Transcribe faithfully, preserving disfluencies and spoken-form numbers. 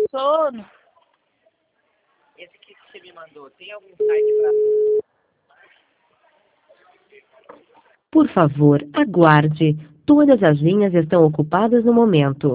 Sono. Esse aqui que você me mandou, tem algum site pra... Por favor, aguarde. Todas as linhas estão ocupadas no momento.